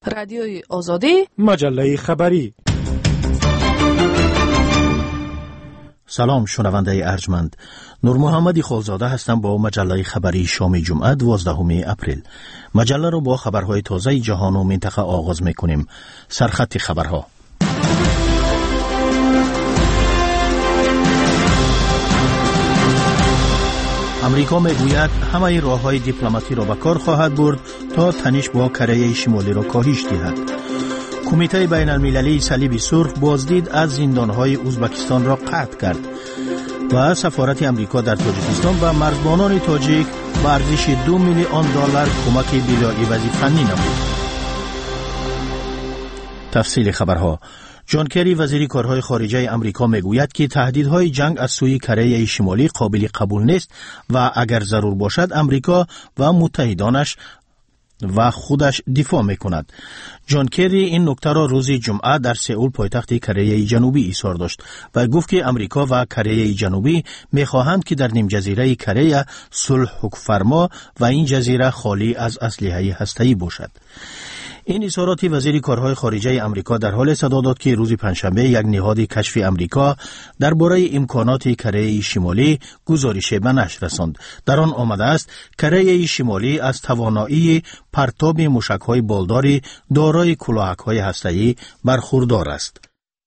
رادیوی آزادی، مجله خبری. سلام شنونده ارجمند، نور محمدی خالزاده هستم با مجله خبری شام جمعه 12 اپریل. مجله را با خبرهای تازه جهان و منطقه آغاز می‌کنیم. سرخط خبرها. امریکا میگوید همه راه‌های دیپلماسی را به کار خواهد برد تا تنش با کره شمالی را کاهش دهد. کمیته بین المللی صلیب سرخ بازدید از زندانهای ازبکستان را قطع کرد و سفارت امریکا در تاجیکستان به مرزبانان تاجیک به ارزش $2 میلیون کمک بلاعوضی فنی نمود. تفصیل خبرها. جان کری وزیر کارهای خارجه امریکا میگوید که تهدیدهای جنگ از سوی کره شمالی قابل قبول نیست و اگر ضرور باشد امریکا و متحدانش و خودش دفاع میکند. جان کری این نکته را روز جمعه در سئول پایتخت کره جنوبی ایثار داشت و گفت که امریکا و کره جنوبی میخواهند که در نیم جزیره کره صلح حکمفرما و این جزیره خالی از اسلحه هسته‌ای باشد. این اظهارات وزیر کارهای خارجه امریکا در حال صدا داد که روز پنجشنبه یک نهاد کشف امریکا درباره امکانات کره شمالی گزارش به نشر رساند. در آن آمده است کره شمالی از توانایی پرتاب موشک‌های بالداری دارای کلاهک‌های هسته‌ای برخوردار است.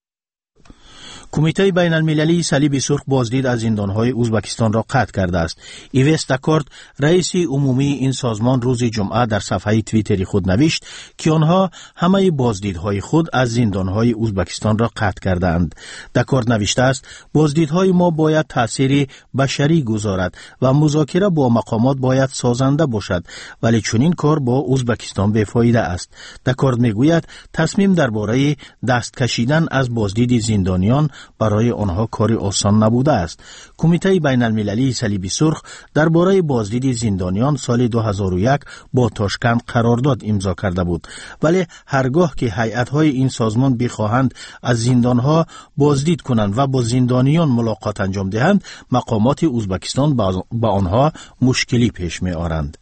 کمیته بین المللی صلیب سرخ بازدید از زندانهای ازبکستان را قطع کرده است. ایوس دکارت رئیس عمومی این سازمان روز جمعه در صفحه توییتری خود نوشت که آنها همه بازدیدهای خود از زندانهای ازبکستان را قطع کرده اند. دکارت نوشته است بازدیدهای ما باید تأثیر بشری گذارد و مذاکره با مقامات باید سازنده باشد، ولی چنین کار با ازبکستان بیفایده است. دکارت میگوید تصمیم درباره دست کشیدن از بازدید زندانیان برای آنها کاری آسان نبوده است. کمیته بین المللی صلیب سرخ درباره بازدید زندانیان سال 2001 با تاشکند قرارداد امضا کرده بود، ولی هرگاه که هیئت‌های این سازمان بخواهند از زندانها بازدید کنند و با زندانیان ملاقات انجام دهند، مقامات ازبکستان با آنها مشکلی پیش می‌آورند.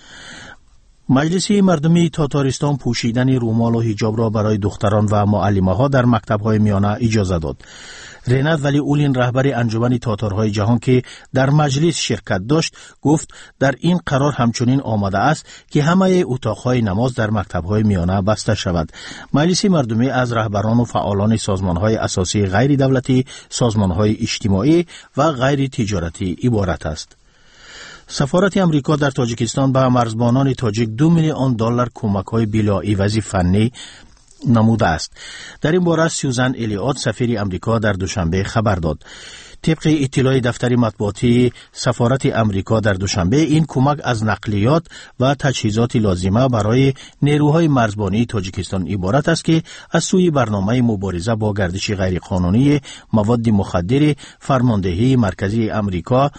مجلس مردمی تاتارستان پوشیدن رومال و حجاب را برای دختران و معلمه‌ها در مکتب‌های میانه اجازه داد. رینات ولی اولین رهبر انجمن تاتارهای جهان که در مجلس شرکت داشت گفت در این قرار همچنین آمده است که همه اتاق‌های نماز در مکتب‌های میانه بسته شود. مجلس مردمی از رهبران و فعالان سازمان‌های اساسی غیر دولتی، سازمان‌های اجتماعی و غیر تجارتی عبارت است. سفارت امریکا در تاجیکستان به مرزبانان تاجیک $2 میلیون کمک‌های بلاعوضی فنی نموده است. در این باره سیوزن الیوت سفیر امریکا در دوشنبه خبر داد. طبق اطلاع دفتر مطبوعاتی سفارت امریکا در دوشنبه این کمک از نقلیات و تجهیزات لازمه برای نیروهای مرزبانی تاجیکستان عبارت است که از سوی برنامه مبارزه با گردش غیرقانونی مواد مخدر فرماندهی مرکزی امریکا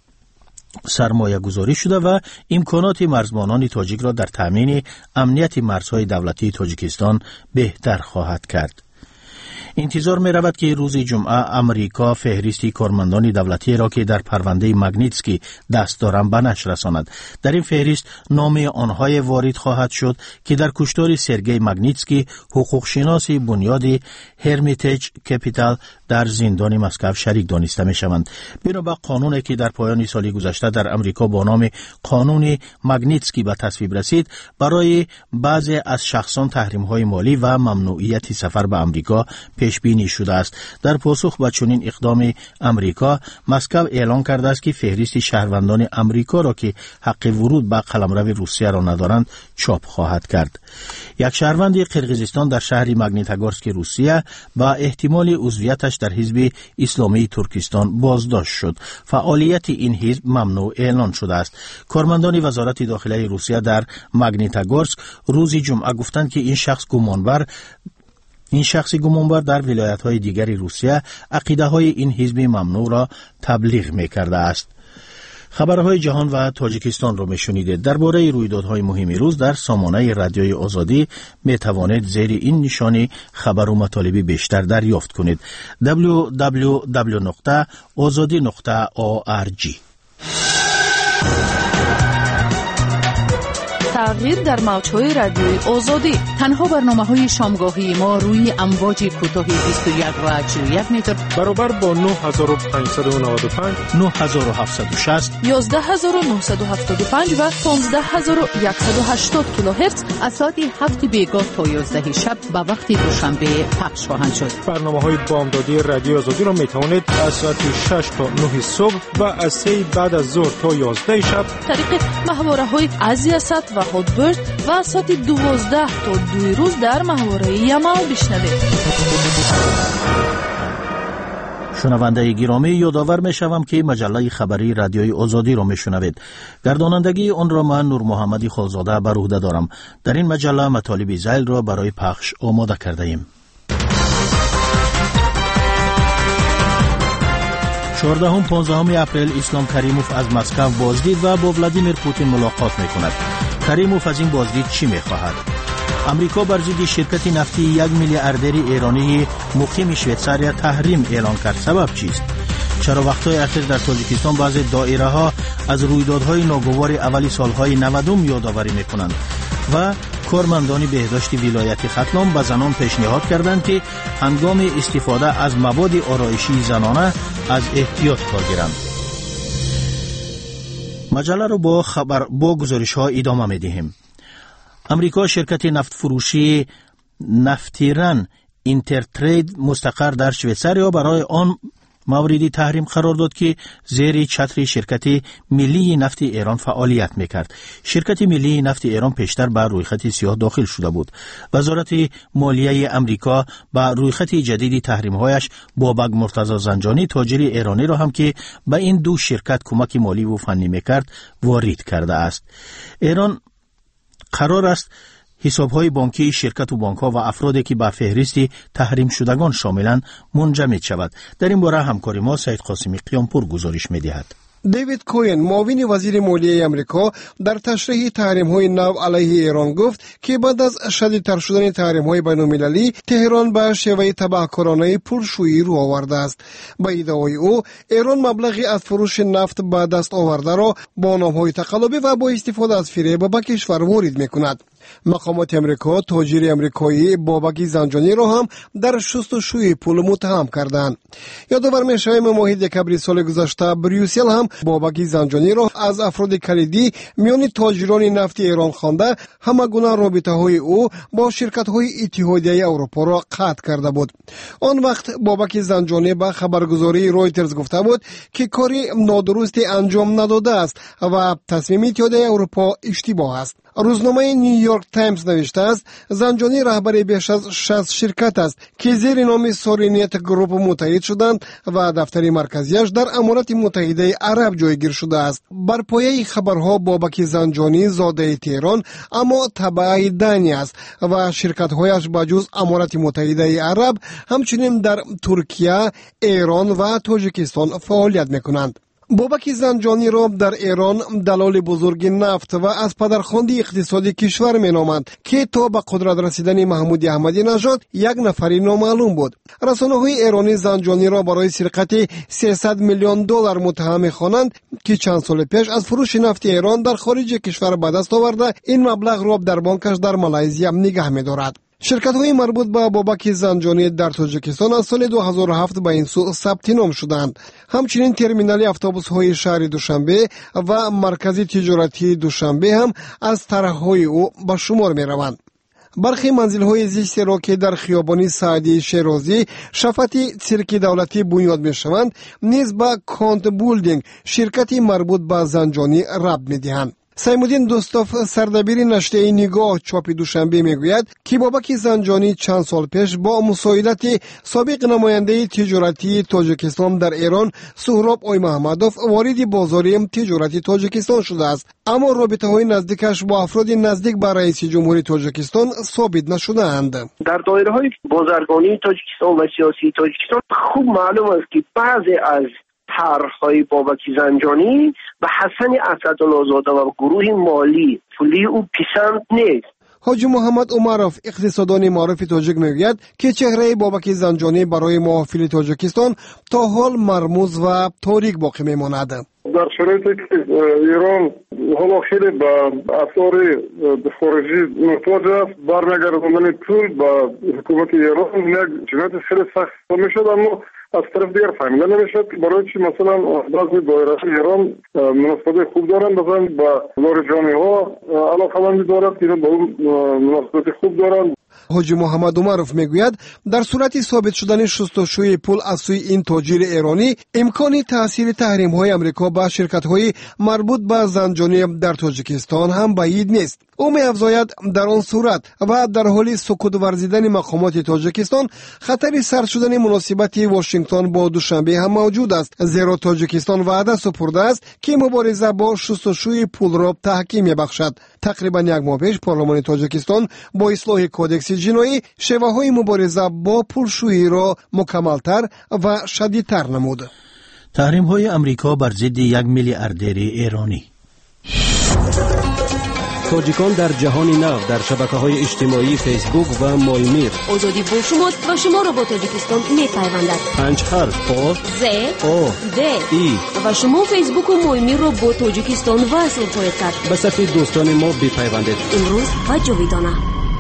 سرمایه گذاری شده و امکانات مرزبانان تاجیک را در تامین امنیت مرزهای دولتی تاجیکستان بهتر خواهد کرد. انتظار می رود که روز جمعه امریکا فهرستی کارمندان دولتی را که در پرونده ماگنیتسکی دست دارند به نشر رساند. در این فهرست نام آنهای وارد خواهد شد که در کشتار سرگئی ماگنیتسکی حقوق شناس بنیاد هرمیتیج کپیتال در زندان مسکو شریک دانسته می شوند. بنا به قانونی که در پایان سال گذشته در امریکا با نام قانون ماگنیتسکی به تصویب رسید، برای بعضی از شخصان تحریم‌های مالی و ممنوعیت سفر به امریکا پیش بینی شده است. در پاسخ به چنین اقدام امریکا، مسکو اعلام کرده است که فهرست شهروندان امریکا را که حق ورود به قلمرو روسیه را ندارند چاپ خواهد کرد. یک شهروند قرقیزستان در شهر ماگنیتگورسک روسیه با احتمال عضویتش در حزب اسلامی ترکستان بازداشت شد. فعالیت این حزب ممنوع اعلان شده است. کارمندان وزارت داخله روسیه در ماگنیتگورسک روز جمعه گفتند که این شخص گمانبر در ولایت‌های دیگر روسیه عقیده‌های این حزب ممنوع را تبلیغ می‌کرده است. خبرهای جهان و تاجیکستان را میشنیدید. درباره رویدادهای مهم روز در سامانه رادیوی آزادی میتوانید زیر این نشانی خبر و مطالب بیشتر دریافت کنید. www.azadi.org. تغییر در موج‌های رادیوی آزادی. تنها برنامه‌های شامگاهی ما روی امواج کوتاه 21 و 41 متر برابر با 9595 9760 11975 و 15180 کیلوهرتز از ساعت 7 بیگاه تا 11 شب به وقت دوشنبه پخش خواهند شد. برنامه‌های بامدادی رادیو آزادی را می‌توانید از ساعت 6 تا 9 صبح و از 3 بعد از ظهر تا 11 شب طریق محوره‌های ازیاست و هاتبرد و از ساعت 12 تا 2 روز در محوره یمال بشنوید. شنونده گرامی، یادآور می‌شوم که مجله خبری رادیوی آزادی را می‌شنوید. گردانندگی آن را من نور محمدی خالزاده بر عهده دارم. در این مجله مطالب ذیل را برای پخش آماده کرده ایم. 14-15 اپریل اسلام کریموف از مسکو بازدید و با ولادیمیر پوتین ملاقات می‌کند. کریموف از این بازدید چی می‌خواهد؟ امریکا بر ضد شرکت نفتی 1 میلیاردر ایرانی مقیم شویتزاریا تحریم اعلان کرد. سبب چیست؟ چرا وقتهای اخیر در تاجیکستان بعضی دایره‌ها از رویدادهای ناگوار اولی سالهای 90 یادآوری می‌کنند و کارمندان بهداشت ولایت ختلان به زنان پیشنهاد کردند که هنگام استفاده از مواد آرایشی زنانه از احتیاط کار گیرند. مجله را با گزارش‌ها ادامه می‌دهیم. امریکا شرکت نفت فروشی نفتیرن اینترترید مستقر در شویتزاریا برای آن موردی تحریم قرار داد که زیر چتر شرکت ملی نفت ایران فعالیت میکرد. شرکت ملی نفت ایران پیشتر به رویخط سیاه داخل شده بود. وزارت مالیه امریکا به رویخط جدید تحریم‌هایش بابک مرتضی زنجانی تاجر ایرانی را هم که به این دو شرکت کمک مالی و فنی میکرد وارد کرده است. ایران قرار است حساب‌های بانکی شرکت و بانک‌ها و افرادی که به فهرست تحریم شدگان شاملند منجمد شود. در این باره همکار ما سید قاسمی قیامپور گزارش می‌دهد. دیوید کوین معاون وزیر مالیه امریکا در تشریح تحریم‌های نو علیه ایران گفت که بعد از شدیدتر شدن تحریم‌های بین‌المللی تهران به شیوه تبهکارانه پولشویی رو آورده است. با ادعای او ایران مبلغی از فروش نفت به دست آورده را با نام‌های تقلبی و با استفاده از فریب به کشور وارد می‌کند. مقامات امریکا تاجر امریکایی بابک زنجانی را هم در شستشوی پول متهم کردند. یادآور می‌شویم ماه دکبر سال گذشته بریوسل هم بابک زنجانی را از افراد کلیدی میان تاجران نفت ایران خوانده همگونه رابطه‌های او با شرکت‌های اتحادیه اروپا را قطع کرده بود. آن وقت بابک زنجانی به خبرگزاری رویترز گفته بود که کاری نادرستی انجام نداده است و تصمیم اتحادیه اروپا اشتباه است. روزنامه نیویورک تایمز نوشته است زنجانی رهبر بیش از 60 شرکت است که زیر نام سورینیت گروپ متحد شدند و دفتر مرکزیش در امارات متحده عرب جایگیر شده است. بر پایه خبرها بابک زنجانی زاده تهران اما تبع دنی است و شرکت‌هایش بجز امارات متحده عرب همچنین در ترکیه، ایران و تاجیکستان فعالیت می‌کنند. بابک زنجانی را در ایران دلال بزرگ نفت و از پدرخوانده اقتصادی کشور مینامند که تا به قدرت رسیدن محمود احمدی نژاد یک نفری نامعلوم بود. رسانه‌های ایرانی زنجانی را برای سرقت 300 میلیون دلار متهم می‌خوانند که چند سال پیش از فروش نفت ایران در خارج کشور به دست آورده این مبلغ را در بانکش در مالزی نگه می‌دارد. شرکت‌های مربوط به بابک زنجانی در تاجیکستان از سال 2007 به این سو ثبت نام شدند. همچنین ترمینال اتوبوس‌های شهر دوشنبه و مرکز تجارتی دوشنبه هم از طرح‌های او به شمار می‌روند. برخی منزل‌های زیستی را که در خیابان سعدی شیرازی شفت سرک دولتی بنیاد می‌شوند نیز به کانت بولدینگ شرکتی مربوط به زنجانی ربط می‌دهند. سیمودین دوستاف سردبیر نشریه نگاه چاپ دوشنبه میگوید که بابک زنجانی چند سال پیش با مساعدت سابق نماینده تجارتی تاجیکستان در ایران سهراب آی محمدوف وارد بازار تجارتی تاجیکستان شده است، اما رابطه‌های نزدیکش با افراد نزدیک به رئیس جمهوری تاجیکستان ثابت نشده‌اند. در دایره‌های بازرگانی تاجیکستان و سیاسی تاجیکستان خوب معلوم است که بعضی از طرح‌های بابک زنجانی به حسن اسدالله زاده و گروه مالی پولی او پسند نیست. حاجی محمد عمروف اقتصاددان معروف تاجیک میگوید که چهره بابک زنجانی برای محافل تاجیکستان تا حال مرموز و تاریک باقی میماند. در شرایطی که ایران حالا خیلی به افکار خارجی محتاج است، برنگرداندن پول به حکومت ایران یک جنایت خیلی سخت میشد، اما از طرف دیگر فهمیده نمیشد برای چی مثلا بعضی دایره ایران مناسبت خوب دارند، مثلا با لاریجانی ها علاقه‌مندی دارد که با اون مناسبت خوب دارند. حاجی محمد عمروف میگوید در صورت ثابت شدن شستشوی پول از سوی این تاجر ایرانی امکان تاثیر تحریم های امریکا به شرکت های مربوط به زنجانی در تاجیکستان هم بعید نیست. او می‌افزاید در آن صورت و در حال سکوت ورزیدن مقامات تاجیکستان خطر سرد شدن مناسبت واشنگتن با دوشنبه هم موجود است، زیرا تاجیکستان وعده سپرده است که مبارزه با شستشوی پول را تحکیم می‌بخشد. تقریبا یک ماه پیش پارلمان تاجیکستان با اصلاح کودکس جنایی شیوه‌های مبارزه با پولشویی را مکمل‌تر و شدیدتر نمود. تحریم‌های امریکا بر ضد یک میلیاردر ایرانی. تاجیکان در جهان نو در شبکه‌های اجتماعی فیسبوک و مایمیر. آزادی با شما و شما را با تاجیکستان می‌پیوندد. 5 حرف آ ز او د ای و شما فیسبوک و مایمیر را با تاجیکستان وصل خواهید کرد. به صفحه دوستان ما بپیوندید. امروز و جاویدانه.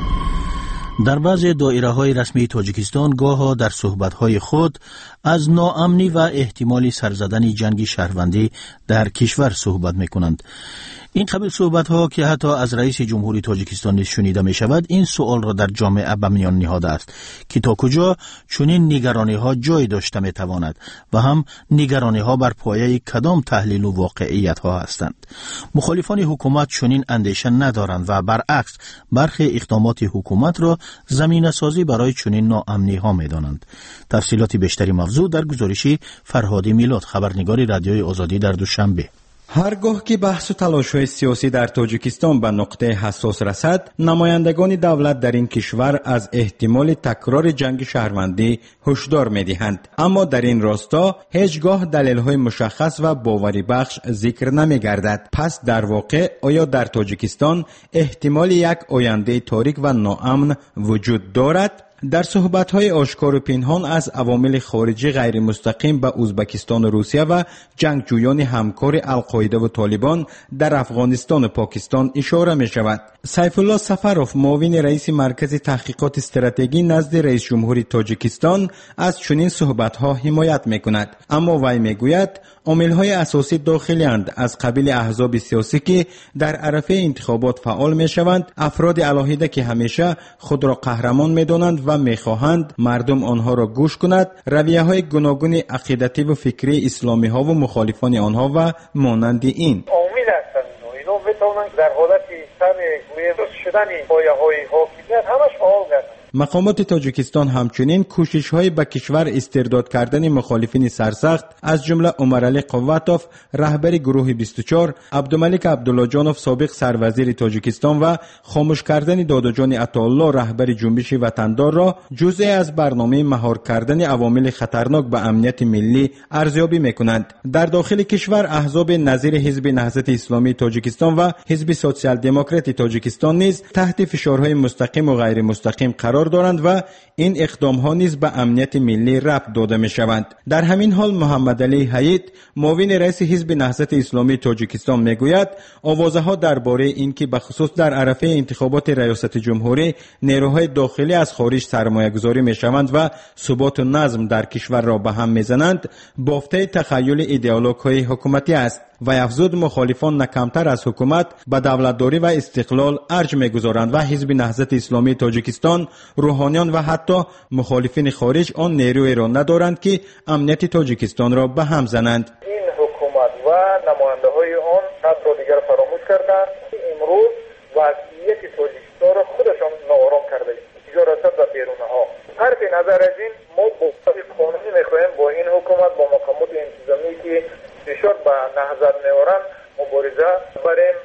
در بعض دایره‌های رسمی تاجیکستان گاه‌ها در صحبت‌های خود از ناامنی و احتمال سرزدن جنگ شهروندی در کشور صحبت می‌کنند. این قبیل صحبت‌ها که حتی از رئیس جمهوری تاجیکستان نیز شنیده می‌شود، این سوال را در جامعه به میان نهاده است که تا کجا چنین نگرانی‌ها جای داشته می‌تواند و هم نگرانی‌ها بر پایه کدام تحلیل و واقعیت‌ها هستند. مخالفان حکومت چنین اندیشه ندارند و برعکس برخی اقدامات حکومت را زمینه‌سازی برای چنین ناامنی‌ها می‌دانند. تفصیلات بیشتری موضوع در گزارشی فرهادی میلاد، خبرنگار رادیوی آزادی در دوشنبه. هرگاه که بحث و تلاش‌های سیاسی در تاجیکستان به نقطه حساس رسد، نمایندگان دولت در این کشور از احتمال تکرار جنگ شهروندی هشدار می‌دهند، اما در این راستا هیچگاه دلیل‌های مشخص و باوری بخش ذکر نمی‌گردد. پس در واقع آیا در تاجیکستان احتمال یک آینده تاریک و ناامن وجود دارد؟ در صحبت‌های آشکار و پنهان از عوامل خارجی غیر مستقیم به ازبکستان و روسیه و جنگجویان همکار القاعده و طالبان در افغانستان و پاکستان اشاره می‌شود. سیف الله سفروف، معاون رئیس مرکز تحقیقات استراتژی نزد رئیس جمهوری تاجیکستان، از چنین صحبت‌ها حمایت می‌کند، اما وی می‌گوید عامل‌های اساسی داخلی اند، از قبیل احزاب سیاسی که در عرصه انتخابات فعال می‌شوند، افراد علاهیده که همیشه خود را قهرمان می‌دانند و می‌خواهند مردم آنها را گوش کند، رویه‌های گوناگون عقیدتی و فکری اسلامی‌ها و مخالفان آنها و مانند این عامل هستند. اینا بتوانند در حالتی سر میراث شدن پایه‌های حاکمیت همش فعال گردند. مقامات تاجیکستان همچنین کوشش‌های به کشور استرداد کردن مخالفین سرسخت از جمله عمرعلی قوتوف رهبر گروه 24، عبدالملک عبداللهجانوف سابق سروزیر تاجیکستان و خاموش کردن داداجان عطاالله رهبر جنبش وطندار را جزئی از برنامه مهار کردن عوامل خطرناک به امنیت ملی ارزیابی می‌کنند. در داخل کشور احزاب نظیر حزب نهضت اسلامی تاجیکستان و حزب سوسیال دموکرات تاجیکستان نیز تحت فشارهای مستقیم و غیر مستقیم قرار دارند و این اقدام‌ها نیز به امنیت ملی ربط داده می‌شوند. در همین حال محمد علی حید، معاون رئیس حزب نهضت اسلامی تاجیکستان میگوید آوازه‌ها درباره اینکه به خصوص در عرصه انتخابات ریاست جمهوری نیروهای داخلی از خارج سرمایه‌گذاری می‌شوند و ثبات و نظم در کشور را به هم می‌زنند، بافته تخیل ایدئولوژهای حکومتی است. و افزود مخالفان نکمتر از حکومت به دولتداری و استقلال ارج می‌گذارند و حزب نهضت اسلامی تاجیکستان، روحانیان و حتی مخالفین خارج آن نیرویی را ندارند که امنیت تاجیکستان را به هم زنند. این حکومت و نماینده‌های آن حد را دیگر فراموش کردند. امروز وضعیت تاجیکستان را خودشان ناآرام کرده تجارت و بیرونها. صرف نظر از این ما با قانونی می‌خواهیم با این حکومت با مقامات انتظامی که فشار به نهضت می‌آورند مبارزه بریم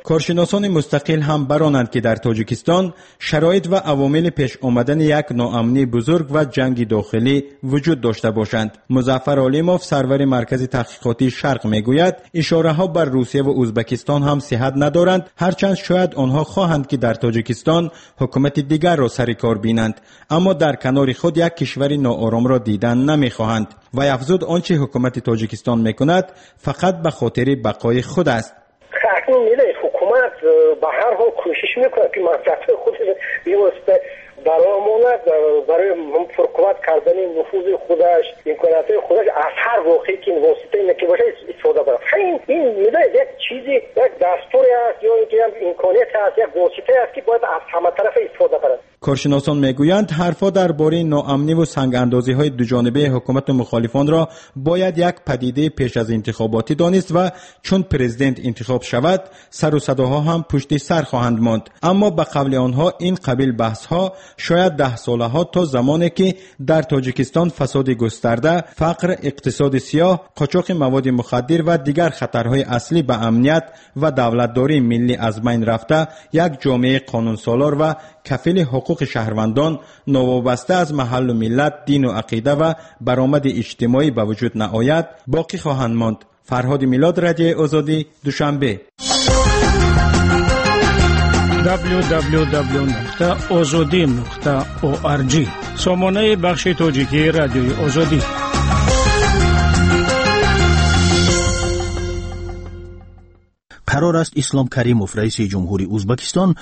کارشناسان مستقل هم برانند که در تاجیکستان شرایط و عوامل پیش آمدن یک ناامنی بزرگ و جنگ داخلی وجود داشته باشند. مظفر علیموف سرور مرکز تحقیقاتی شرق میگوید اشاره ها بر روسیه و ازبکستان هم صحت ندارند، هرچند شاید آنها خواهند که در تاجیکستان حکومت دیگر را سر کار بینند، اما در کنار خود یک کشور ناآرام را دیدن نمیخواهند و افزود آنچه حکومت تاجیکستان میکند فقط به خاطر بقای خود است. حکومت به هر حال کوشش میکنه که منفعت خودش بیوسته براموند برای حکومت کردن نفوذ خودش، امکانات خودش از هر واقعی که این واسطه اینه که باشه استفاده کنه. این میدونید یک چیزی، یک دستوری است یا اینکه امکانات است، یک واسطه است که باید از همه طرف استفاده کنه. کارشناسان میگویند حرفا درباره ناامنی و سنگ اندازی های دوجانبه حکومت و مخالفان را باید یک پدیده پیش از انتخاباتی دانست و چون پرزیدنت انتخاب شود سر و صداها هم پشت سر خواهند ماند. اما به قبل آنها این قبیل بحث ها شاید 10 ساله ها تا زمانی که در تاجیکستان فساد گسترده، فقر، اقتصاد سیاه، قاچاق مواد مخدر و دیگر خطرهای اصلی به امنیت و دولتداری ملی از بین رفته، یک جامعه قانون سالار و کفیل حقوق شهروندان نوابسته از محل و ملت، دین و عقیده و برآمد اجتماعی به وجود نآید باقی خواهند ماند. فرهاد میلاد، رادیو آزادی، دوشنبه. www.azadi.org سامانه بخش تاجیکی رادیوی آزادی. قرار است اسلام کریموف رئیس جمهوری ازبکستان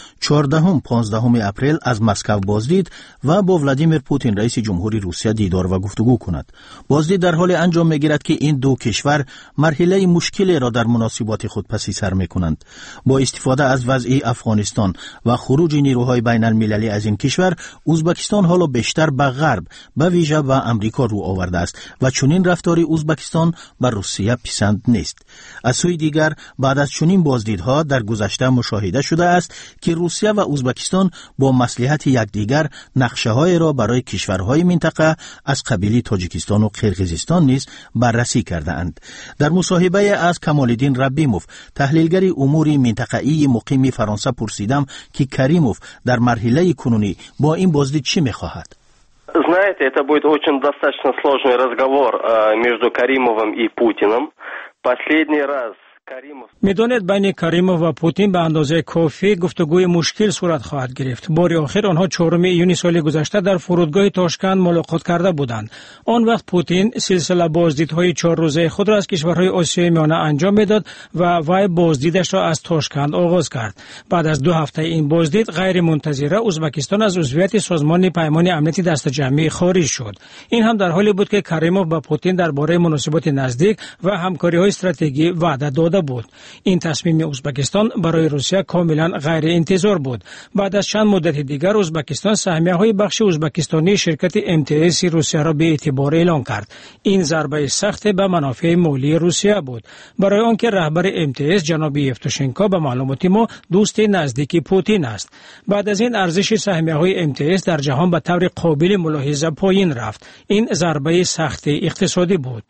14-15 اپریل از مسکو بازدید و با ولادیمیر پوتین رئیس جمهوری روسیه دیدار و گفتگو کند. بازدید در حال انجام می‌گیرد که این دو کشور مرحله مشکلی را در مناسبات خود پسی سر می‌کنند. با استفاده از وضع افغانستان و خروج نیروهای بین المللی از این کشور، ازبکستان حالا بیشتر به غرب، به ویژه به امریکا رو آورده است و چنین رفتاری ازبکستان به روسیه پسند نیست. از سوی دیگر بعد از چنین بازدیدها در گذشته مشاهده شده است که روسیه و ازبکستان با مصلحت یکدیگر نقشه‌های را برای کشورهای منطقه از قبیل تاجیکستان و قرقیزستان نیز بررسی کرده اند. در مصاحبه از کمال‌الدین ربیموف، تحلیلگر امور منطقه‌ای مقیم فرانسه، پرسیدم که کریموف در مرحله کنونی با این بازدید چی می‌خواهد؟ Знаете, это будет очень достаточно сложный разговор между Каримовым и Путиным. Последний раз میدونید بین کریموف و پوتین به اندازه کافی گفتگوی مشکل صورت خواهد گرفت. بار آخر آنها 4 ایون سال گذشته در فرودگاه تاشکند ملاقات کرده بودند. آن وقت پوتین سلسله بازدیدهای 4 روزه خود را از کشورهای آسیای میانه انجام میداد و وی بازدیدش را از تاشکند آغاز کرد. بعد از 2 هفته این بازدید غیر منتظره ازبکستان از عضویت سازمان پیمان امنیتی دست جمعی خارج شد. این هم در حالی بود که کریموف با پوتین درباره مناسبات نزدیک و همکاری‌های استراتژیکی وعده داد بود. این تصمیم ازبکستان برای روسیه کاملا غیر انتظار بود. بعد از چند مدت دیگر ازبکستان سهمیه‌های بخش ازبکستانی شرکت MTS روسیه را به اعتبار اعلان کرد. این ضربه سخت به منافع مالی روسیه بود. برای آنکه رهبر MTS جناب یفتوشنکو به معلومات ما دوست نزدیک پوتین است. بعد از این ارزش سهمیه‌های MTS در جهان به طور قابل ملاحظه پایین رفت. این ضربه سخت اقتصادی بود.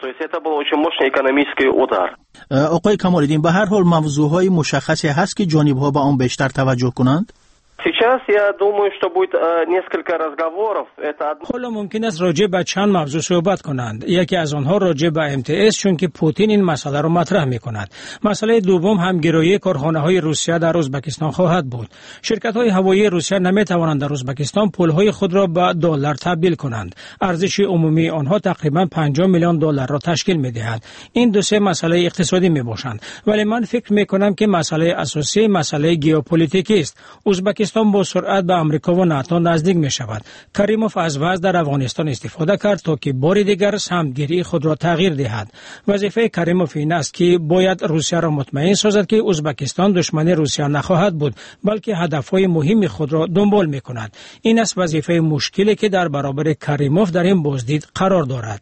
آقای کمال‌الدین، به هر حال موضوعهای مشخصی هست که جانب‌ها به آن بیشتر توجه کنند؟ Сейчас я думаю, что будет несколько разговоров. حالا ممکن است راجع به چند موضوع صحبت کنند. یکی از آنها راجع به MTS، چون که پوتین این مسئله را مطرح می‌کند. مسئله دوم همگرایی کارخانه‌های روسیه در ازبکستان خواهد بود. شرکت‌های هوایی روسیه نمی‌توانند در ازبکستان پول‌های خود را به دلار تبدیل کنند. ارزش عمومی آنها تقریباً 50 میلیون دلار را تشکیل می‌دهد. این دو سه مسئله اقتصادی می‌باشند. ولی من فکر می‌کنم که مسئله اساسی مسئله ژئوپلیتیکی است. ازبکستان با سرعت به آمریکا و ناتو نزدیک می شود. کریموف از وضع در افغانستان استفاده کرد تا که بار دیگر سمتگیری خود را تغییر دهد. وظیفه کریموف این است که باید روسیه را مطمئن سازد که ازبکستان دشمن روسیه نخواهد بود، بلکه هدفهای مهم خود را دنبال می کند. این است وظیفه مشکلی که در برابر کریموف در این بازدید قرار دارد.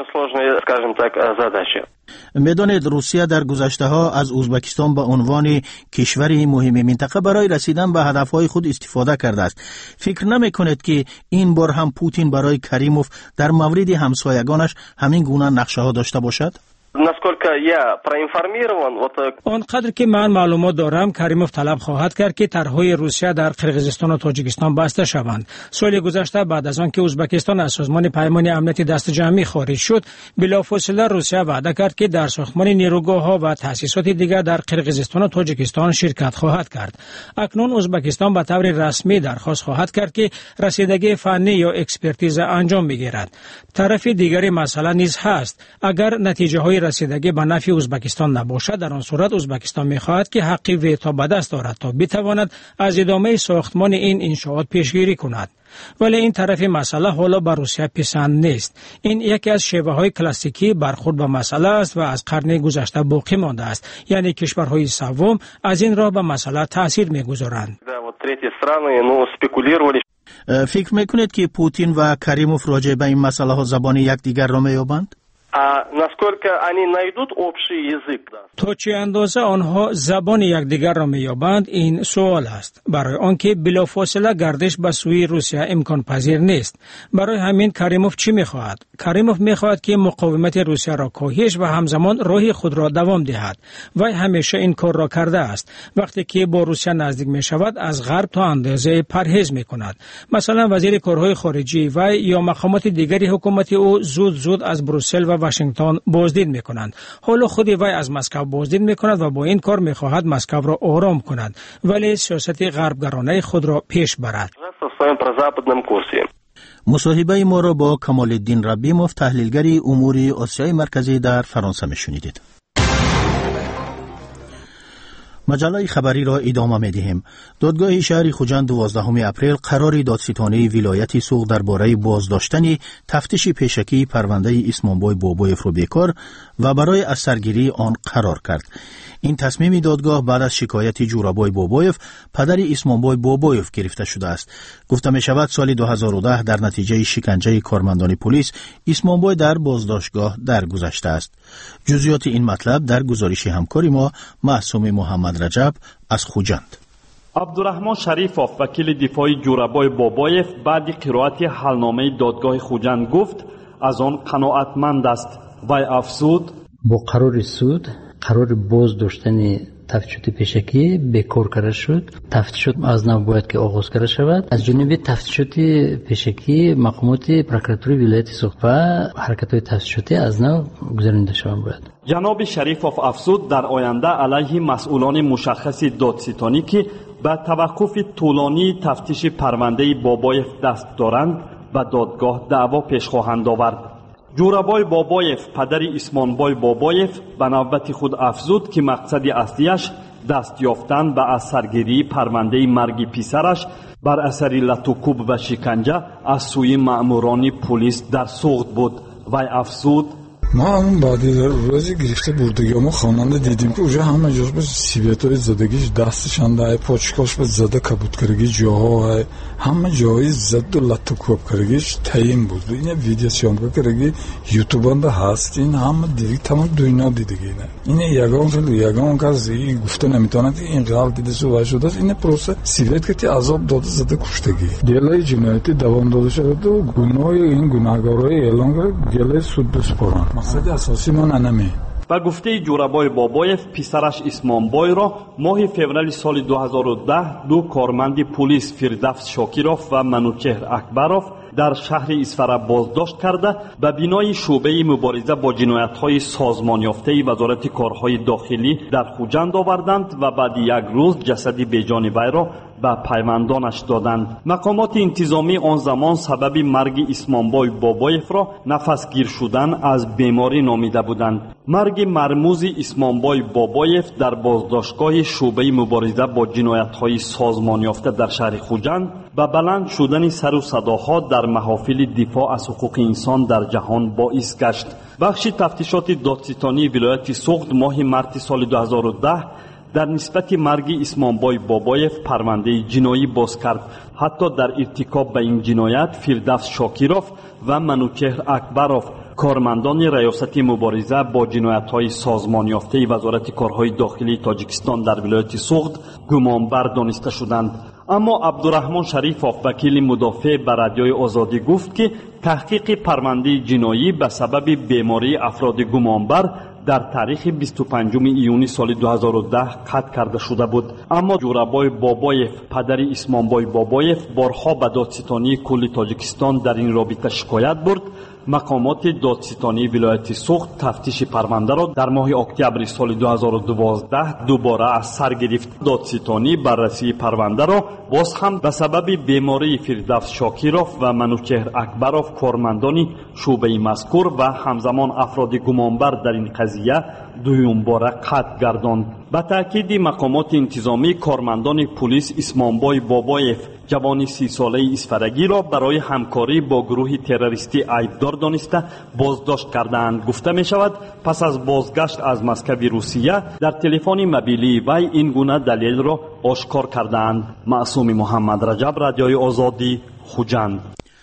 میدانید روسیه در گذشته ها از ازبکستان به عنوان کشوری مهم منطقه برای رسیدن به هدفهای خود استفاده کرده است. فکر نمی کنید که این بار هم پوتین برای کریموف در مورد همسایگانش همین گونه نقشه ها داشته باشد؟ Насколько я проинформирован, آنقدر که من معلومات دارم کریموف طلب خواهد کرد که طرحهای روسیه در قرقیزستان و تاجیکستان بسته شوند. سال گذشته بعد از آن که ازبکستان از سازمان پیمان امنیت دست جمعی خارج شد، بلافاصله روسیه وعده کرد که در ساختمان نیروگاه‌ها و تأسیسات دیگر در قرقیزستان و تاجیکستان شرکت خواهد کرد. اکنون ازبکستان به طور رسمی درخواست خواهد کرد که رسیدگی فنی یا اکسپرتیز انجام بگیرد. طرف دیگری مسئله نیز هست. اگر نتیجه های رسیدگی به نفع ازبکستان نباشد، در آن صورت ازبکستان می‌خواهد که حق ویتو به دست دارد تا بتواند از ادامه ساختمان این انشاءات پیشگیری کند. ولی این طرف مسئله حالا به روسیه پسند نیست. این یکی از شیوه‌های کلاسیکی برخورد به مسئله است و از قرن گذشته باقی مانده است. یعنی کشورهای سوم از این راه به مسئله تاثیر می‌گذارند. فکر میکنید که پوتین و کریموف راجع به این مسئله ها زبان یکدیگر را میابند؟ تا چه اندازه آنها زبان یکدیگر را میابند این سوال است. برای آنکه بلافاصله گردش به سوی روسیه امکان پذیر نیست. برای همین کریموف چی میخواهد؟ کریموف میخواهد که مقاومت روسیه را کاهش و همزمان راه خود را دوام دهد. وی همیشه این کار را کرده است. وقتی که با روسیه نزدیک میشود از غرب تا اندازه پرهیز میکند. مثلا وزیر کارهای خارجی وی یا مقامات دیگری حکومت او زود از بروسل و واشنگتن بازدید میکنند. حالا خود وی از مسکو بازدید میکند و با این کار میخواهد مسکو را آرام کند، ولی سیاست غربگرانه خود را پیش برد. مصاحبه ما را با کمال الدین ربیموف، تحلیلگر امور آسیای مرکزی در فرانسه میشنیدید. مجله خبری را ادامه می‌دهیم. دادگاه شهر خوجند 12 اپریل قرار دادستانی ولایت سوق درباره بازداشتن تفتیش پیشکی پرونده اسمانبای بابایف را بیکار و برای از سرگیری آن قرار کرد. این تصمیم دادگاه بعد از شکایت جورابای بابایف پدر اسمانبای بابایف گرفته شده است. گفته می شود سال 2010 در نتیجه شکنجه کارمندان پلیس اسمانبای در بازداشتگاه درگذشته است. جزئیات این مطلب در گزارش همکاری ما معصوم محمد رجب از خوجند. عبدالرحمن شریفوف وکیل دفاعی جورابای بابایف بعد قرائت حلنامه دادگاه خوجند گفت از آن قناعتمند است. وی افزود با قرار سود قرار باز داشتن تفتیشات پیشکی بیکار کرده شد. تفتیشات از نو باید که آغاز کرده شود. از جانب تفتیشات پیشکی مقامات پروکراتوری ولایت سوق و حرکت‌های تفتیشاتی از نو گذرانده شوند باید. جناب شریفوف افزود در آینده علیه مسئولان مشخص دادستانی که به توقف طولانی تفتیش پرونده بابایف دست دارند و دادگاه دعوا پیش خواهند آورد. جورابای بابایف پدر اسمانبای بابایف به نوبت خود افزود که مقصد اصلیش دست یافتن به از سرگیری پرونده مرگ پسرش بر اثر لطوکوب و شکنجه از سوی مأموران پلیس در سوغد بود. وی افزود ما همون بعدی روزی گرفته بردگی ما خواننده دیدیم که اوجا همه جاش به سیبیتای زدگیش دستشان ده پاچکاش به زده کبود کرگی جاها همه جایی زد و لطوکوب کرگیش تایم بود. این ویدیو سیام کرگی یوتیوب ده هست. این همه دیگه تمام دنیا دیدگی نه. این یگان کسی گفته نمیتونه که این قال دیده سو شده است. این پروسه سیبیت که عذاب داده زده کشتگی دیلای جنایتی دوام داده شده و گناه این گناهکارای اعلام کرد گله سود بسپارن. مقصد اساسی ما نمی. و گفته جورابای بابایف پسرش اسمانبای را ماه فوریه سال 2010 دو کارمند پلیس فردوس شاکیروف و منوچهر اکبروف در شهر اسفر بازداشت کرده به بنای شعبه مبارزه با جنایت‌های سازمان یافته وزارت کارهای داخلی در خوجند آوردند و بعد یک روز جسد بیجان وی را به پیوندانش دادند. مقامات انتظامی آن زمان سبب مرگ اسمانبای بابایف را نفسگیر شدن از بیماری نامیده بودند. مرگ مرموز اسمانبای بابایف در بازداشتگاه شعبه مبارزه با جنایت‌های سازمان یافته در شهر خوجند به بلند شدن سر و صداها در محافل دفاع از حقوق انسان در جهان باعث گشت. بخش تفتیشات دادستانی ولایت سوغد ماه مارس سال 2010 در نسبت مرگ اسمانبای بابایف پرونده جنایی باز کرد. حتی در ارتکاب به این جنایت فردوس شاکیروف و منوچهر اکبروف کارمندان ریاست مبارزه با جنایت‌های سازمان یافته وزارت کارهای داخلی تاجیکستان در ولایت سوغد گمانبر دانسته شدند. اما عبدالرحمن شریفوف وکیل مدافع به رادیوی آزادی گفت که تحقیق پرونده جنایی به سبب بیماری افراد گمانبر در تاریخ 25 ایونی سال 2010 قطع کرده شده بود. اما جورابای بابایف پدر اسمانبای بابایف بارها به دادستانی کلی تاجیکستان در این رابطه شکایت برد. مقامات دادستانی ولایت سوخت تفتیش پرونده را در ماه اکتبر سال 2012 دوباره از سر گرفت. دادستانی بررسی پرونده را باز هم به سبب بیماری فردوس شاکیروف و منوچهر اکبروف کارمندان شعبه مذکور و همزمان افراد گمانبر در این قضیه دوم باره قطع گرداند. به تأکید مقامات انتظامی کارمندان پلیس اسمانبای بابایف جوانی 30 ساله اسفرگی را برای همکاری با گروه تروریستی عیبدار دانسته بازداشت کردند. گفته می شود پس از بازگشت از مسکو روسیه در تلفن موبیلی وی این گونه دلیل را آشکار کردند. معصوم محمد رجب، رادیوی آزادی، خوجند.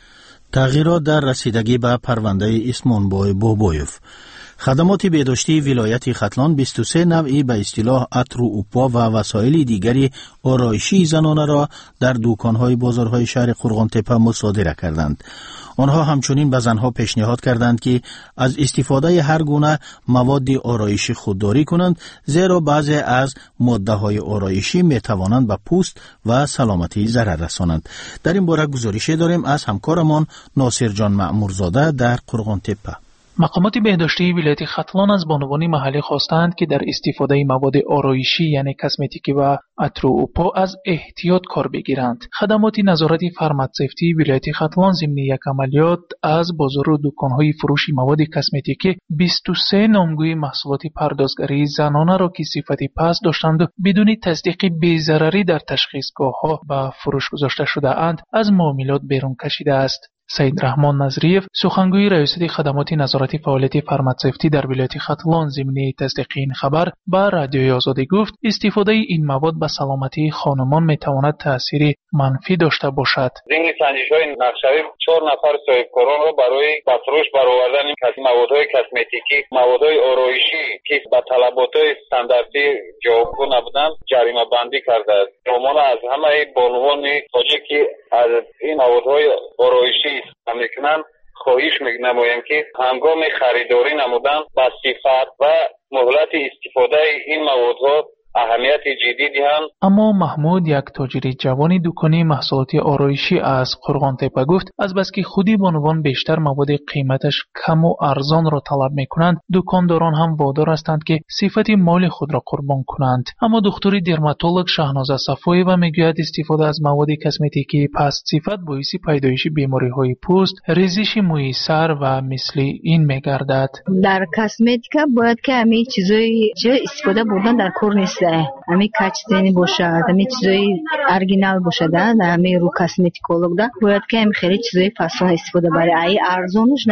تغییرات در رسیدگی به پرونده اسمانبای بابایف. خدمات بهداشتی ولایت ختلان 23 نوعی به اصطلاح عطر و اوپا و وسایل دیگری آرایشی زنانه را در دکان‌های بازارهای شهر قرغان‌تپه مصادره کردند. آنها همچنین به زنها پیشنهاد کردند که از استفاده هر گونه مواد آرایشی خودداری کنند، زیرا بعضی از ماده‌های آرایشی می‌توانند به پوست و سلامتی ضرر رسانند. در این باره گزارشی داریم از همکارمان ناصر جان مأمورزاده در قرغان‌تپه. مقامات بهداشتی ولایت ختلان از بانوان محلی خواستند که در استفاده مواد آرایشی یعنی کسمتیکی و عطر و اوپا از احتیاط کار بگیرند. خدمات نظارت فارماسیتی ولایت ختلان ضمن یک عملیات از بازار و دکان‌های فروش مواد کسمتیکی 23 نامگوی محصولات پردازگری زنانه را که صفت پست داشتند و بدون تصدیق بی‌ضرری در تشخیصگاه‌ها به فروش گذاشته شده اند از معاملات بیرون کشیده است. سید رحمان نظریف، سخنگوی ریاست خدمات نظارت فعالیت فارماسیتی در ولایت ختلان ضمن تصدیق این خبر به رادیوی آزادی گفت استفاده این مواد به سلامتی خانمان میتواند تأثیر منفی داشته باشد. ضمن سنجش‌های نقشه‌ای 4 نفر صاحبکاران را برای به فروش برآوردن موادهای کسمتیکی، موادهای آرایشی که به طلبات‌های استانداردی جوابگو نبودند جریمه بندی کرده است. ما از همه بانوان تاجیک که از این موادهای آرایشی میکنن خواهش می‌نمایم که هنگام خریداری نمودن با صفت و مهلت استفاده این موادها اهمیت جدی دهند. اما محمود، یک تاجر جوانی دکانی محصولات آرایشی از قرغان‌تپه گفت از بس که خودی بانوان بیشتر مواد قیمتش کم و ارزان را طلب میکنند، دکانداران هم وادار هستند که صفت مال خود را قربان کنند. اما دکتر درماتولوژ شهنازه صفایی‌وا میگوید استفاده از مواد کسمتیکی پست صفت باعث پیدایش بیماری‌های پوست، ریزش موی سر و مثل این میگردد. در کسمتیکا باید که همه چیزای استفاده بردن در کار نیست. همه کچتنی باشد، همه چیزای ارگینال باشد. در همه رو کسمتیکولوگ دا باید که همه خیلی چیزای فاسون استفاده برای ارزانش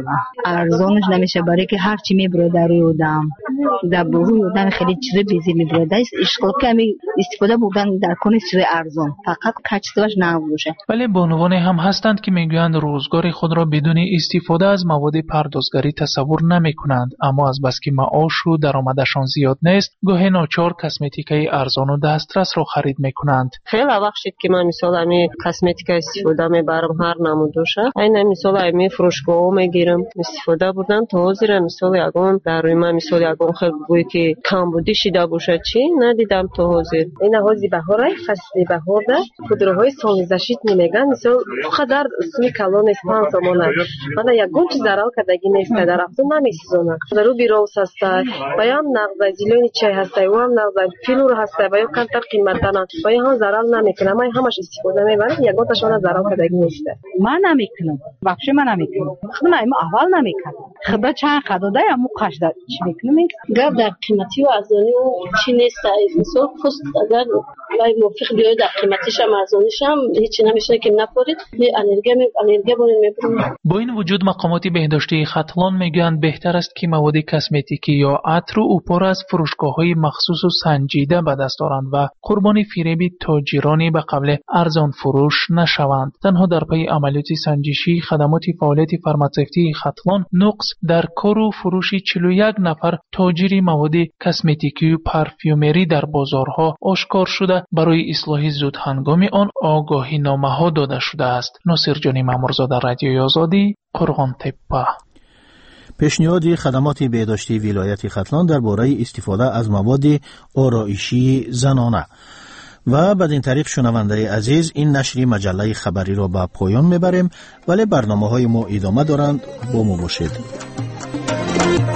نمیشه برای که هر چی میبره در روی آدم در روی آدم خیلی چیزای بیزی میبره است. اشکال که همه استفاده بردن در کنه چیزای ارزان فقط کچتواش نباشه. ولی بانوان هم هستند که میگویند روزگار خود را بدون استفاده از مواد پردازگری تصور نمیکنند، اما از بس که معاش و درآمدشان زیاد نیست گاهی ناچار کسمتیکای ارزان و دسترس را خرید میکنند. خیلی وقت شد که من مثلا همین کسمتیکای استفاده میبرم هر نمودشه. این مثلا همین فروشگاه میگیرم استفاده بودن تا حاضر مثلا یگان در روی من مثلا یگان خیلی بوی که کم بودی شده باشه چی ندیدم تا حاضر. این حاضی بهاره فصل بهاره خودروهای سالیزشیت نمیگن مثلا خدر سوی کلان اسپان زمانه من یگان چیز زرال کدگی نیست در افزون نمیسوزونه در رو بیروس هسته و یا هم نقض زیلونی چای هسته و هم نقض فیلور هسته و یا کمتر قیمت دارن و یا هم زرال نمیکنه من همش استفاده میبرم یگان تاشون زرال کدگی نیست. من نمیکنم واقعا من نمیکنم خودم اول نمیکنم خدا چند خداده یا مقاش داد چی میکنم گاب در قیمتی و ارزانی و چی نیست مثلا پست اگر لای موافق بیاید در قیمتیش هم ارزانیش هم هیچی نمیشه که نپورید الرژی بونین میبرم. با این وجود مقامات بهداشتی ختلان میگویند بهتر است که مواد کسمتیکی یا عطر و اوپا از فروشگاه‌های مخصوص و سنجیده به دست آورند و قربان فریب تاجرانی به قبل ارزان فروش نشوند. تنها در پی عملیات سنجشی خدمات فعالیت فارماسیتی ختلان نقص در کار و فروش 41 نفر تاجر مواد کسمتیکی و پرفیومری در بازارها آشکار شده برای اصلاح زود هنگامی آن آگاهی نامه‌ها داده شده است. ناصر جان مأمورزاده، رادیوی آزادی، قرغان‌تپه. پیشنهاد خدمات بهداشتی ولایت ختلان درباره استفاده از مواد آرایشی زنانه. و بعد این طریق شنونده عزیز این نشری مجله خبری را به پایان میبریم، ولی برنامه های ما ادامه دارند، با ما باشید.